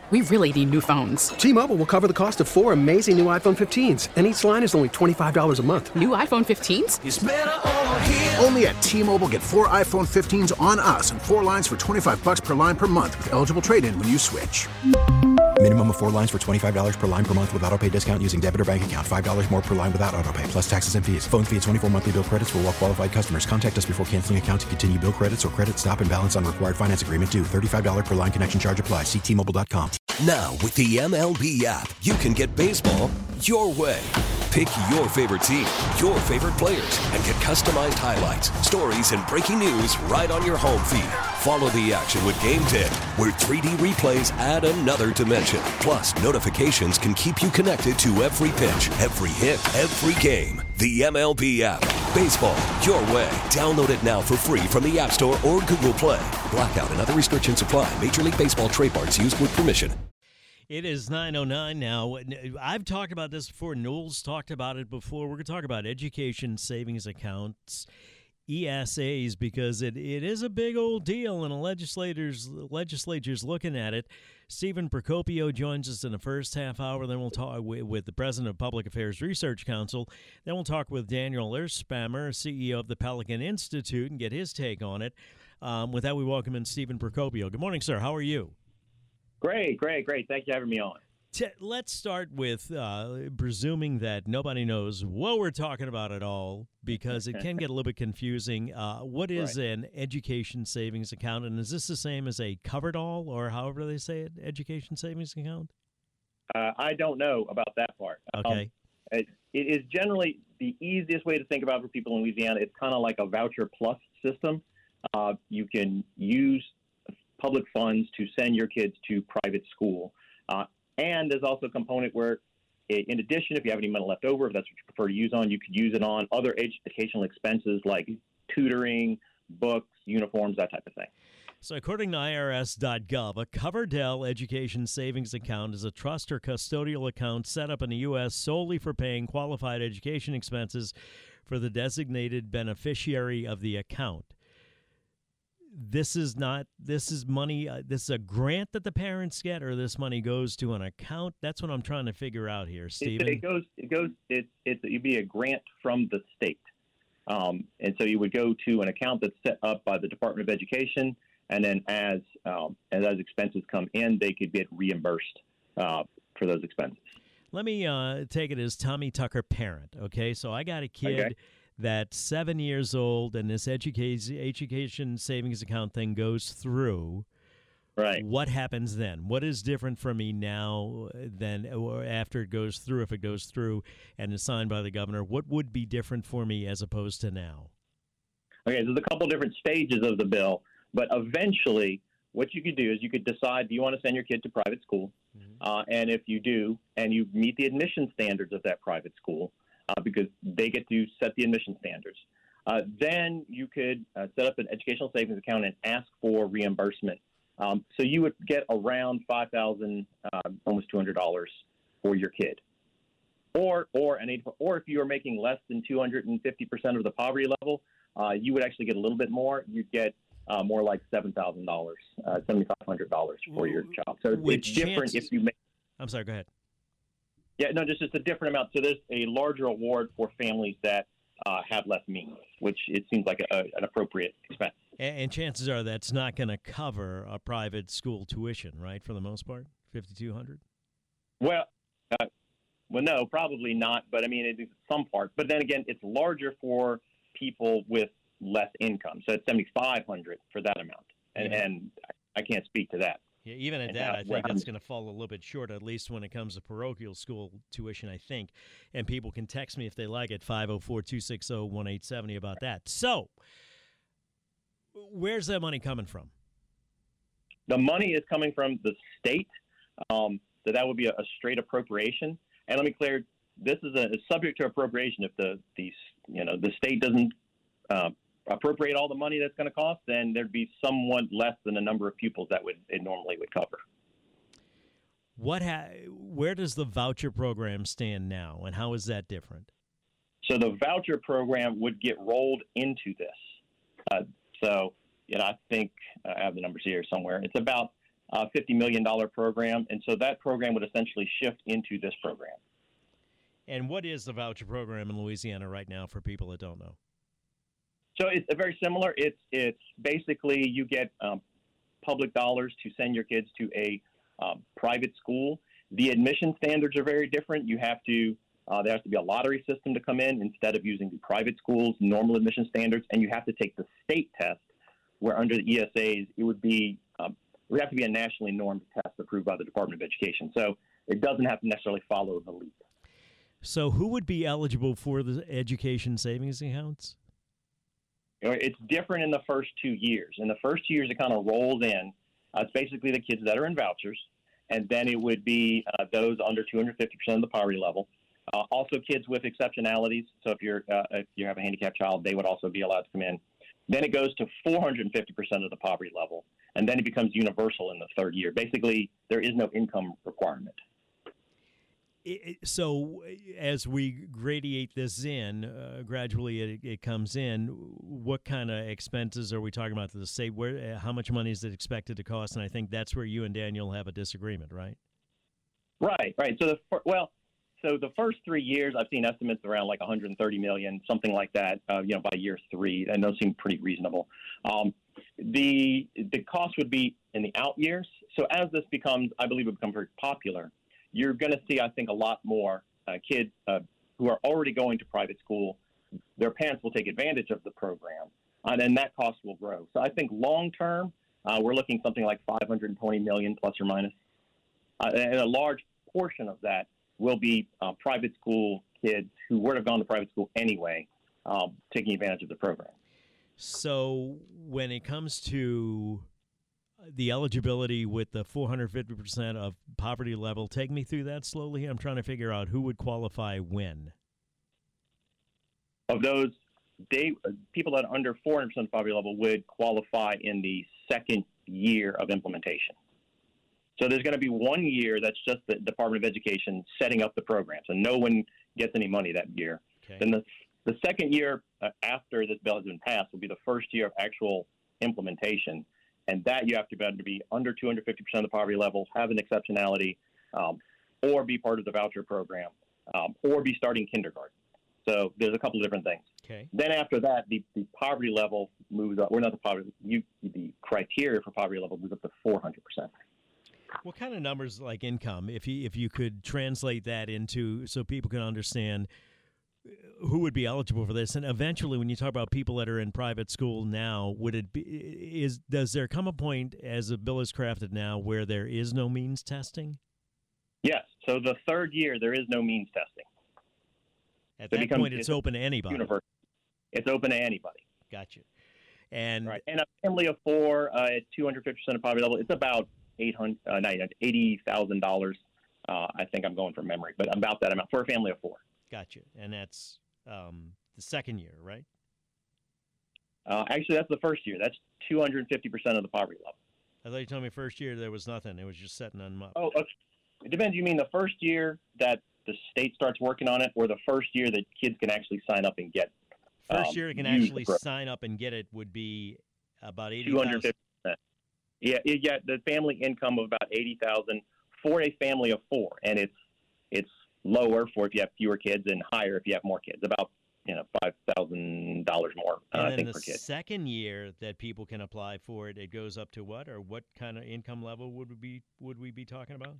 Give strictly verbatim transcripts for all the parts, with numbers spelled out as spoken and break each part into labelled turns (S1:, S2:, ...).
S1: We really need new phones.
S2: T-Mobile will cover the cost of four amazing new iPhone fifteens, and each line is only twenty-five dollars a month.
S1: New iPhone fifteens?
S3: It's better over here.
S4: Only at T-Mobile, get four iPhone fifteens on us and four lines for twenty-five dollars per line per month with eligible trade-in when you switch.
S5: Minimum of four lines for twenty-five dollars per line per month with autopay discount using debit or bank account. five dollars more per line without autopay, plus taxes and fees. Phone fee at twenty-four monthly bill credits for well-qualified customers. Contact us before canceling account to continue bill credits or credit stop and balance on required finance agreement due. thirty-five dollars per line connection charge applies. See T Mobile dot com.
S6: Now, with the M L B app, you can get baseball your way. Pick your favorite team, your favorite players, and get customized highlights, stories, and breaking news right on your home feed. Follow the action with Game Day, where three D replays add another dimension. Plus, notifications can keep you connected to every pitch, every hit, every game. The M L B app. Baseball your way. Download it now for free from the App Store or Google Play. Blackout and other restrictions apply. Major League Baseball trademarks used with permission.
S7: It is nine oh nine now. I've talked about this before. Noel's talked about it before. We're going to talk about education savings accounts, E S As, because it, it is a big old deal, and the legislators legislature's looking at it. Stephen Procopio joins us in the first half hour. Then we'll talk with, with the president of Public Affairs Research Council. Then we'll talk with Daniel Earthspammer, C E O of the Pelican Institute, and get his take on it. Um, with that, we welcome in Stephen Procopio. Good morning, sir. How are you?
S8: Great, great, great. Thank you for having me on.
S7: Let's start with uh, presuming that nobody knows what we're talking about at all, because it can get a little bit confusing. Uh, what is right. an education savings account, and is this the same as a covered-all, or however they say it, education savings account?
S8: Uh, I don't know about that part.
S7: Okay.
S8: Um, it, it is generally the easiest way to think about it for people in Louisiana. It's kind of like a voucher plus system. Uh, you can use public funds to send your kids to private school. Uh, and there's also a component where, in addition, if you have any money left over, if that's what you prefer to use on, you could use it on other educational expenses like tutoring, books, uniforms, that type of thing.
S7: So according to I R S dot gov, a Coverdell Education Savings Account is a trust or custodial account set up in the U S solely for paying qualified education expenses for the designated beneficiary of the account. This is not, this is money, uh, this is a grant that the parents get, or this money goes to an account? That's what I'm trying to figure out here, Stephen.
S8: It, it goes, it goes, it's, it's, it'd be a grant from the state. Um, and so you would go to an account that's set up by the Department of Education, and then as, um, as those expenses come in, they could get reimbursed uh, for those expenses.
S7: Let me uh, take it as Tommy Tucker parent, okay? So I got a kid okay. that's seven years old, and this education education savings account thing goes through.
S8: Right.
S7: What happens then? What is different for me now than or after it goes through, if it goes through and is signed by the governor? What would be different for me as opposed to now?
S8: Okay, so there's a couple different stages of the bill, but eventually what you could do is you could decide, do you want to send your kid to private school? Mm-hmm. Uh, and if you do, and you meet the admission standards of that private school, Uh, because they get to set the admission standards. Uh, then you could uh, set up an educational savings account and ask for reimbursement. Um, so you would get around five thousand dollars, uh, almost two hundred dollars for your kid. Or, or, an eight, or if you are making less than two hundred fifty percent of the poverty level, uh, you would actually get a little bit more. You'd get uh, more like seven thousand dollars, uh, seven thousand five hundred dollars for your child. So
S7: Which
S8: it's different
S7: chances,
S8: if you make.
S7: I'm sorry, go ahead.
S8: Yeah, no, just it's a different amount. So there's a larger award for families that uh, have less means, which it seems like a, an appropriate expense.
S7: And, and chances are that's not going to cover a private school tuition, right, for the most part, fifty-two hundred
S8: dollars? Well, uh, well, no, probably not. But, I mean, it is some part. But then again, it's larger for people with less income. So it's seventy-five hundred dollars for that amount. And, yeah. and I can't speak to that.
S7: Yeah, even at that, I think it's going to fall a little bit short, at least when it comes to parochial school tuition, I think. And people can text me if they like at five oh four, two six oh, one eight seven oh about that. So, where's that money coming from?
S8: The money is coming from the state, um, so that would be a, a straight appropriation. And let me clear, this is a, a subject to appropriation. If the, the you know the state doesn't uh, appropriate all the money that's going to cost, then there'd be somewhat less than the number of pupils that would it normally would cover.
S7: What ha- where does the voucher program stand now, and how is that different?
S8: So the voucher program would get rolled into this. Uh, so, you know, I think uh, I have the numbers here somewhere. It's about uh, fifty million dollars program. And so that program would essentially shift into this program.
S7: And what is the voucher program in Louisiana right now for people that don't know?
S8: So it's very similar. It's it's basically you get um, public dollars to send your kids to a um, private school. The admission standards are very different. You have to uh, there has to be a lottery system to come in instead of using the private schools' normal admission standards, and you have to take the state test, where under the E S As it would be um, it would have to be a nationally normed test approved by the Department of Education. So it doesn't have to necessarily follow the LEAP.
S7: So who would be eligible for the education savings accounts?
S8: It's different in the first two years. In the first two years, it kind of rolls in. Uh, it's basically the kids that are in vouchers, and then it would be uh, those under two hundred fifty percent of the poverty level. Uh, also, kids with exceptionalities. So if you're uh, if you have a handicapped child, they would also be allowed to come in. Then it goes to four hundred fifty percent of the poverty level, and then it becomes universal in the third year. Basically, there is no income requirement.
S7: So as we gradiate this in, uh, gradually it, it comes in, what kind of expenses are we talking about to the state? Where, how much money is it expected to cost? And I think that's where you and Daniel have a disagreement, right?
S8: Right, right. So, the well, so the first three years, I've seen estimates around like one hundred thirty million dollars, something like that, uh, you know, by year three, and those seem pretty reasonable. Um, the the cost would be in the out years. So as this becomes, I believe it become very popular, you're going to see, I think, a lot more uh, kids uh, who are already going to private school. Their parents will take advantage of the program, and then that cost will grow. So I think long term, uh, we're looking something like five hundred twenty million dollars plus or minus. Uh, and a large portion of that will be uh, private school kids who would have gone to private school anyway, um, taking advantage of the program.
S7: So when it comes to the eligibility with the four hundred fifty percent of poverty level, take me through that slowly. I'm trying to figure out who would qualify when.
S8: Of those, they people that are under four hundred percent of poverty level would qualify in the second year of implementation. So there's going to be one year that's just the Department of Education setting up the program, so no one gets any money that year.
S7: Okay.
S8: Then the the second year uh, after this bill has been passed will be the first year of actual implementation. And that you have to be able to be under two hundred fifty percent of the poverty level, have an exceptionality, um, or be part of the voucher program, um, or be starting kindergarten. So there's a couple of different things.
S7: Okay.
S8: Then after that, the, the poverty level moves up. We're not the poverty. You, the criteria for poverty level moves up to four hundred percent.
S7: What kind of numbers, like income, if you if you could translate that into so people can understand who would be eligible for this? And eventually, when you talk about people that are in private school now, would it be is does there come a point as the bill is crafted now where there is no means testing?
S8: Yes. So the third year, there is no means testing.
S7: At
S8: so
S7: that
S8: it becomes,
S7: point, it's, it's open to anybody.
S8: Universal. It's open to anybody.
S7: Gotcha. And
S8: right. And a family of four uh, at two hundred fifty percent of poverty level, it's about eight hundred, uh, eighty thousand dollars. Uh, I think I'm going from memory, but about that amount for a family of four.
S7: Gotcha. And that's um, the second year, right?
S8: Uh, actually, that's the first year. That's two hundred fifty percent of the poverty level.
S7: I thought you told me first year there was nothing. It was just setting them up.
S8: Oh, okay. It depends. You mean the first year that the state starts working on it, or the first year that kids can actually sign up and get
S7: First
S8: um,
S7: year it can actually sign up and get it would be about eighty thousand dollars.
S8: two hundred fifty percent. Yeah, yeah, the family income of about eighty thousand dollars for a family of four, and it's it's lower for if you have fewer kids and higher if you have more kids, about you know five thousand dollars more, uh, I think, per kid.
S7: And the second year that people can apply for it, it goes up to what, or what kind of income level would we be would we be talking about?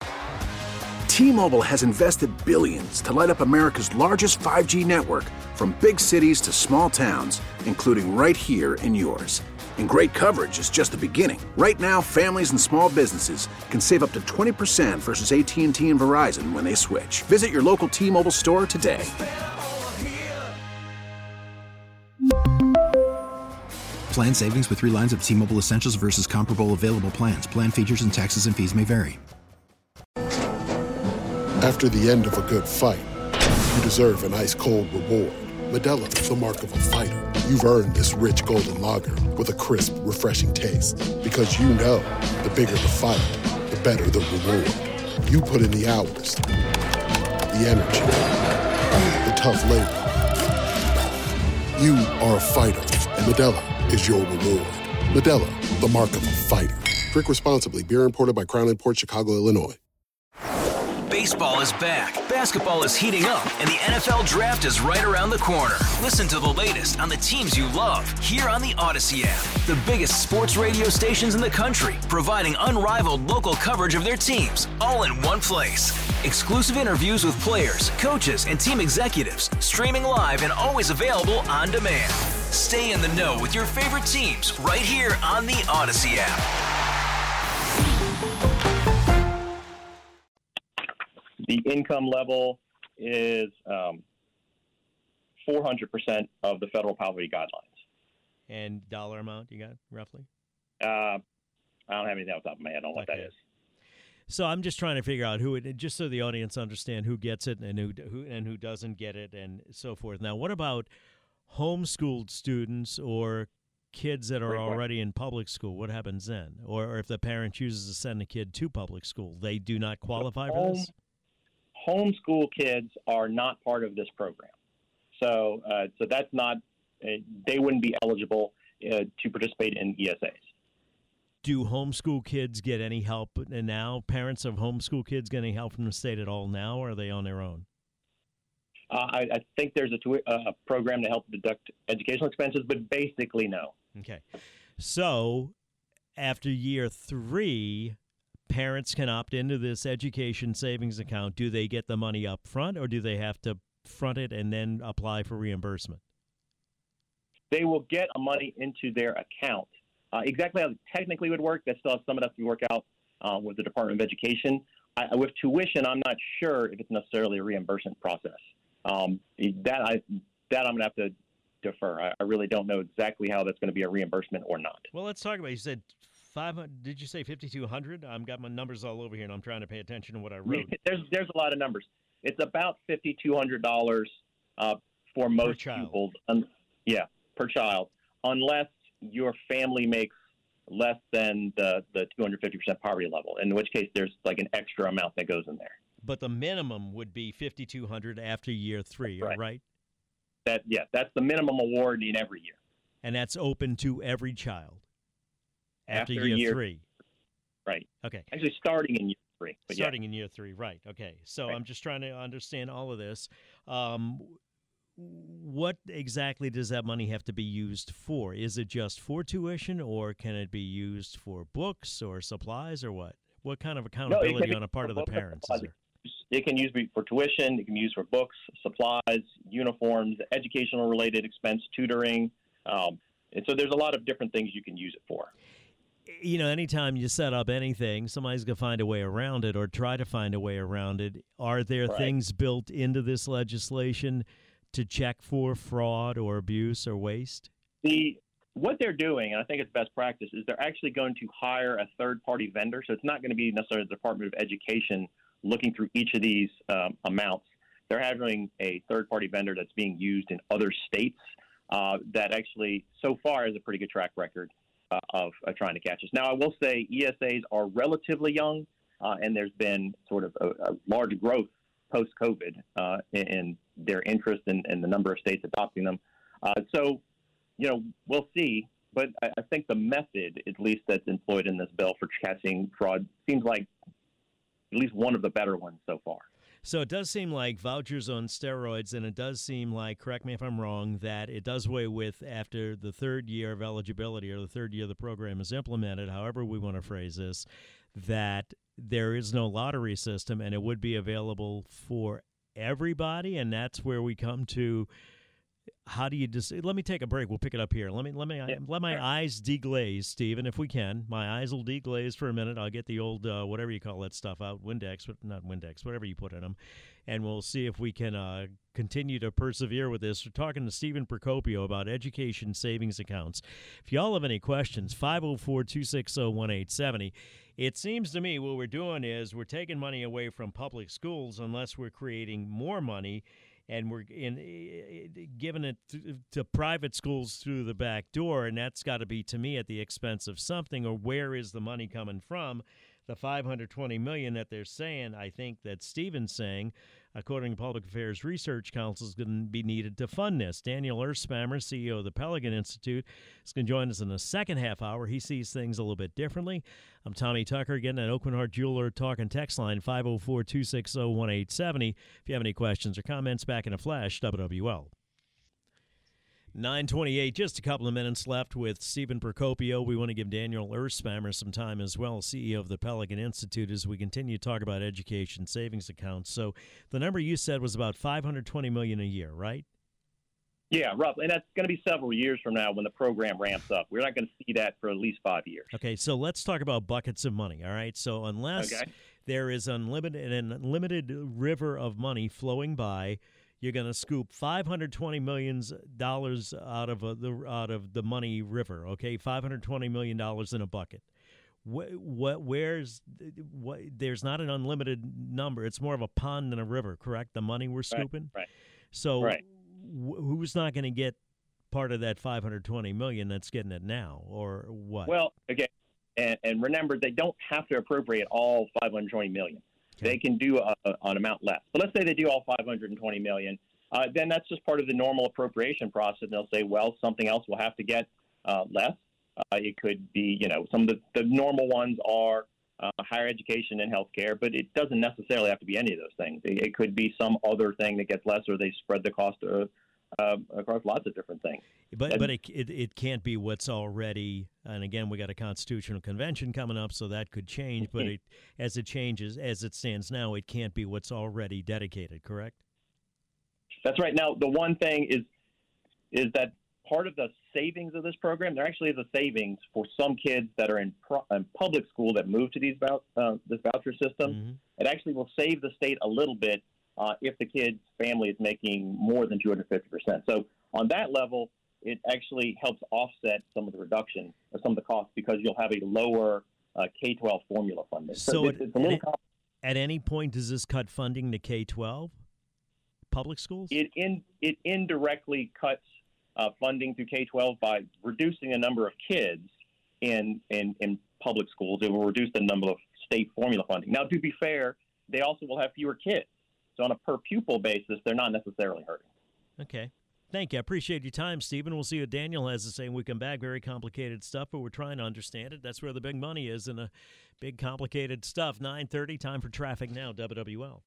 S4: T-Mobile has invested billions to light up America's largest five G network, from big cities to small towns, including right here in yours. And great coverage is just the beginning. Right now, families and small businesses can save up to twenty percent versus A T and T and Verizon when they switch. Visit your local T-Mobile store today.
S5: Plan savings with three lines of T-Mobile Essentials versus comparable available plans. Plan features and taxes and fees may vary.
S3: After the end of a good fight, you deserve an ice-cold reward. Modelo is the mark of a fighter. You've earned this rich golden lager with a crisp, refreshing taste. Because you know, the bigger the fight, the better the reward. You put in the hours, the energy, the tough labor. You are a fighter, and Modelo is your reward. Modelo, the mark of a fighter. Drink responsibly. Beer imported by Crown Imports, Chicago, Illinois.
S9: Baseball is back, basketball is heating up, and the N F L Draft is right around the corner. Listen to the latest on the teams you love here on the Odyssey app. The biggest sports radio stations in the country, providing unrivaled local coverage of their teams, all in one place. Exclusive interviews with players, coaches, and team executives, streaming live and always available on demand. Stay in the know with your favorite teams right here on the Odyssey app.
S8: The income level is um, four hundred percent of the federal poverty guidelines.
S7: And dollar amount you got, roughly?
S8: Uh, I don't have anything off the top of my head on what
S7: okay.
S8: that is.
S7: So I'm just trying to figure out who it, just so the audience understand who gets it and who, who and who doesn't get it and so forth. Now, what about homeschooled students or kids that are
S8: Great
S7: already in public school? What happens then? Or, or if the parent chooses to send a kid to public school, they do not qualify for this?
S8: Homeschool kids are not part of this program. So uh, so that's not, uh, they wouldn't be eligible uh, to participate in E S As.
S7: Do homeschool kids get any help now? Parents of homeschool kids get any help from the state at all now, or are they on their own?
S8: Uh, I, I think there's a, twi- uh, a program to help deduct educational expenses, but basically no.
S7: Okay. So after year three, parents can opt into this education savings account. Do they get the money up front, or do they have to front it and then apply for reimbursement?
S8: They will get a money into their account. Uh, exactly how it technically would work, that still has some of that to work out uh, with the Department of Education. I, with tuition, I'm not sure if it's necessarily a reimbursement process. Um, that I that I'm going to have to defer. I, I really don't know exactly how that's going to be a reimbursement or not.
S7: Well, let's talk about it. You said five hundred. Did you say fifty-two hundred? I've got my numbers all over here, and I'm trying to pay attention to what I wrote.
S8: There's there's a lot of numbers. It's about fifty-two hundred dollars uh, for most pupils. Um, yeah, per child, unless your family makes less than the the two hundred fifty percent poverty level, in which case there's like an extra amount that goes in there.
S7: But the minimum would be fifty-two hundred dollars after year three,
S8: right.
S7: right?
S8: That yeah, that's the minimum award in every year,
S7: and that's open to every child after,
S8: after
S7: year,
S8: year
S7: three.
S8: Right.
S7: Okay.
S8: Actually, starting in year three. But
S7: starting
S8: yeah.
S7: in year three, right? Okay. So
S8: right.
S7: I'm just trying to understand all of this. Um, what exactly does that money have to be used for? Is it just for tuition, or can it be used for books or supplies, or what? What kind of accountability
S8: no,
S7: on a part of the parents is there?
S8: It can use for tuition. It can be used for books, supplies, uniforms, educational-related expense, tutoring. Um, and so there's a lot of different things you can use it for.
S7: You know, anytime you set up anything, somebody's going to find a way around it or try to find a way around it. Are there
S8: right.
S7: things built into this legislation to check for fraud or abuse or waste?
S8: The What they're doing, and I think it's best practice, is they're actually going to hire a third-party vendor. So it's not going to be necessarily the Department of Education looking through each of these um, amounts. They're having a third-party vendor that's being used in other states uh, that actually, so far, has a pretty good track record uh, of uh, trying to catch us. Now, I will say E S As are relatively young, uh, and there's been sort of a, a large growth post-COVID uh, in, in their interest in, in the number of states adopting them. Uh, so, you know, we'll see. But I, I think the method, at least that's employed in this bill for catching fraud, seems like at least one of the better ones so far.
S7: So it does seem like vouchers on steroids, and it does seem like, correct me if I'm wrong, that it does away with after the third year of eligibility or the third year the program is implemented, however we want to phrase this, that there is no lottery system and it would be available for everybody, and that's where we come to how do you just let me take a break. We'll pick it up here. Let me let me yeah. let my eyes deglaze, Stephen, if we can. My eyes will deglaze for a minute. I'll get the old uh, whatever you call that stuff out, Windex, not Windex, whatever you put in them, and we'll see if we can uh, continue to persevere with this. We're talking to Stephen Procopio about education savings accounts. If y'all have any questions, five oh four, two six oh, one eight seven oh. It seems to me what we're doing is we're taking money away from public schools unless we're creating more money, and we're in, giving it to, to private schools through the back door, and that's got to be, to me, at the expense of something, or where is the money coming from? the five hundred twenty million dollars that they're saying, I think that Stephen's saying, according to Public Affairs Research Council, is going to be needed to fund this. Daniel Earthspammer, C E O of the Pelican Institute, is going to join us in the second half hour. He sees things a little bit differently. I'm Tommy Tucker, again at Oakland Heart Jeweler Talk and Text Line five oh four, two six oh, one eight seven oh. If you have any questions or comments, back in a flash, W W L. nine twenty-eight, just a couple of minutes left with Stephen Procopio. We want to give Daniel Earthspammer some time as well, C E O of the Pelican Institute, as we continue to talk about education savings accounts. So the number you said was about five hundred twenty million dollars a year, right?
S8: Yeah, roughly. And that's going to be several years from now when the program ramps up. We're not going to see that for at least five years.
S7: Okay, so let's talk about buckets of money, all right? So unless okay. there is unlimited an unlimited river of money flowing by, you're going to scoop five hundred twenty million dollars out of a, the out of the money river, okay? five hundred twenty million dollars in a bucket. What, what, where's, what, there's not an unlimited number. It's more of a pond than a river, correct? The money we're scooping?
S8: Right, right.
S7: So
S8: right.
S7: Wh- who's not going to get part of that five hundred twenty million dollars that's getting it now, or what?
S8: Well, again, and, and remember, they don't have to appropriate all five hundred twenty million dollars. Okay. They can do a, a, an amount less. But let's say they do all five hundred twenty million dollars. Uh, then that's just part of the normal appropriation process. They'll say, well, something else will have to get uh, less. Uh, it could be, you know, some of the, the normal ones are uh, higher education and healthcare, but it doesn't necessarily have to be any of those things. It, it could be some other thing that gets less, or they spread the cost uh, uh, across lots of different things.
S7: But
S8: and,
S7: but it, it it can't be what's already. And again, we got a constitutional convention coming up, so that could change. But it, as it changes, as it stands now, it can't be what's already dedicated. Correct?
S8: That's right. Now, the one thing is is that part of the savings of this program, there actually is a savings for some kids that are in, pro, in public school that move to these vou- uh, this voucher system. Mm-hmm. It actually will save the state a little bit uh, if the kid's family is making more than two hundred fifty percent. So on that level, it actually helps offset some of the reduction or some of the costs because you'll have a lower uh, K twelve formula funding.
S7: So, so it, it's a little at, at any point, does this cut funding to K twelve public schools?
S8: It in it indirectly cuts uh, funding to K twelve by reducing the number of kids in, in in public schools. It will reduce the number of state formula funding. Now, to be fair, they also will have fewer kids. So on a per pupil basis, they're not necessarily hurting.
S7: Okay. Thank you. I appreciate your time, Stephen. We'll see what Daniel has to say when we come back. Very complicated stuff, but we're trying to understand it. That's where the big money is in the big complicated stuff. nine thirty, time for traffic now, W W L.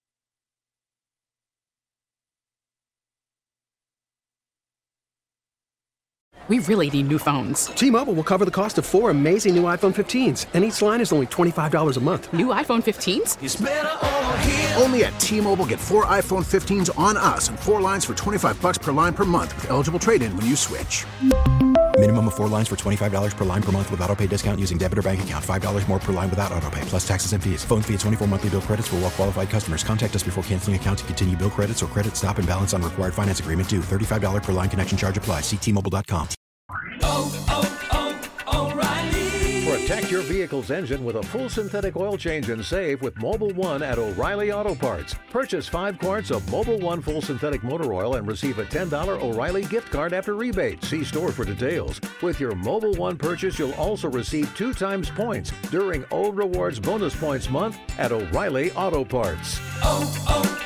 S1: We really need new phones.
S2: T-Mobile will cover the cost of four amazing new iPhone fifteens, and each line is only twenty-five dollars a month.
S1: New iPhone fifteens?
S4: It's better over here. Only at T-Mobile, get four iPhone fifteens on us and four lines for twenty-five bucks per line per month with eligible trade-in when you switch.
S5: Minimum of four lines for twenty-five dollars per line per month with autopay discount using debit or bank account. five dollars more per line without autopay, plus taxes and fees. Phone fee at twenty-four monthly bill credits for well-qualified customers. Contact us before canceling account to continue bill credits or credit stop and balance on required finance agreement due. thirty-five dollars per line connection charge applies. See T Mobile dot com.
S10: Oh, oh, oh, O'Reilly.
S11: Protect your vehicle's engine with a full synthetic oil change and save with Mobil one at O'Reilly Auto Parts. Purchase five quarts of Mobil one full synthetic motor oil and receive a ten dollars O'Reilly gift card after rebate. See store for details. With your Mobil one purchase, you'll also receive two times points during O Rewards Bonus Points Month at O'Reilly Auto Parts.
S10: Oh,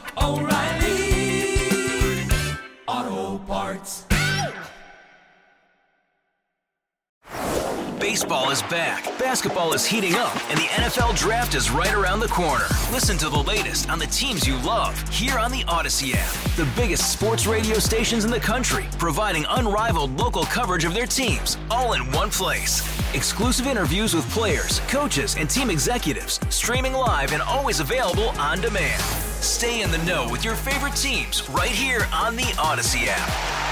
S10: oh, oh, O'Reilly Auto Parts.
S9: Baseball is back, basketball is heating up, and the N F L Draft is right around the corner. Listen to the latest on the teams you love here on the Odyssey app. The biggest sports radio stations in the country, providing unrivaled local coverage of their teams, all in one place. Exclusive interviews with players, coaches, and team executives, streaming live and always available on demand. Stay in the know with your favorite teams right here on the Odyssey app.